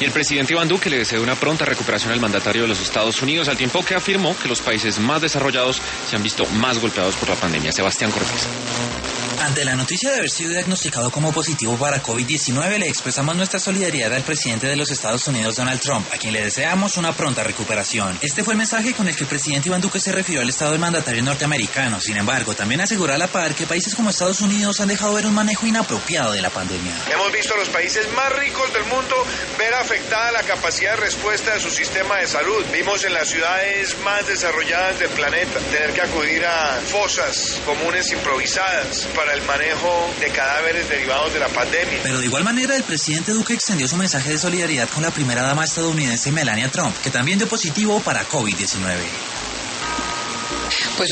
Y el presidente Iván Duque le deseó una pronta recuperación al mandatario de los Estados Unidos, al tiempo que afirmó que los países más desarrollados se han visto más golpeados por la pandemia. Sebastián Cortés. Ante la noticia de haber sido diagnosticado como positivo para COVID-19, le expresamos nuestra solidaridad al presidente de los Estados Unidos, Donald Trump, a quien le deseamos una pronta recuperación. Este fue el mensaje con el que el presidente Iván Duque se refirió al estado del mandatario norteamericano. Sin embargo, también aseguró a la par que países como Estados Unidos han dejado ver un manejo inapropiado de la pandemia. Hemos visto a los países más ricos del mundo ver afectada la capacidad de respuesta de su sistema de salud. Vimos en las ciudades más desarrolladas del planeta tener que acudir a fosas comunes improvisadas para el manejo de cadáveres derivados de la pandemia. Pero de igual manera, el presidente Duque extendió su mensaje de solidaridad con la primera dama estadounidense Melania Trump, que también dio positivo para COVID-19.